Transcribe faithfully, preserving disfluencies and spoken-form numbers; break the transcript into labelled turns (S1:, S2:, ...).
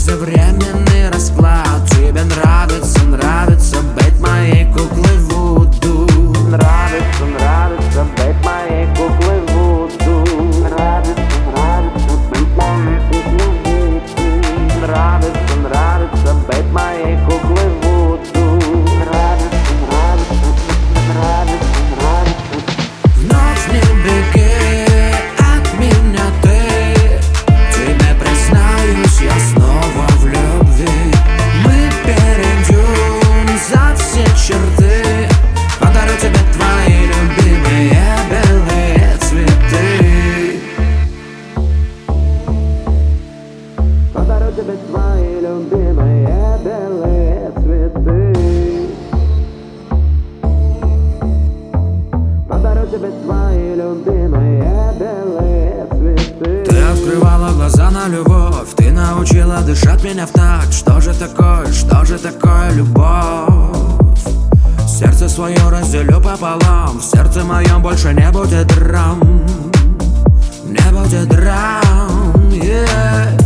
S1: за временный расклад. Тебе нравится, нравится быть моей куклой Вуду.
S2: Нравится, нравится быть моей куклой Вуду. Нравится, нравится быть моей куклой Вуду. Нравится, нравится быть моей куклой Вуду. Нравится, нравится, нравится, нравится.
S1: В ночь не беги от меня ты. Тебе признаюсь, я снова в любви. Мы перейдем за все черты. Подарю тебе твои любимые белые цветы. Подарю тебе твои любимые белые цветы. Подарю тебе твои любимые белые цветы. Ты открывала глаза на любовь, ты научила дышать меня в такт. Что же такое, что же такое любовь? Сердце свое разделю пополам. В сердце моем больше не будет драм. Не будет драм, yeah.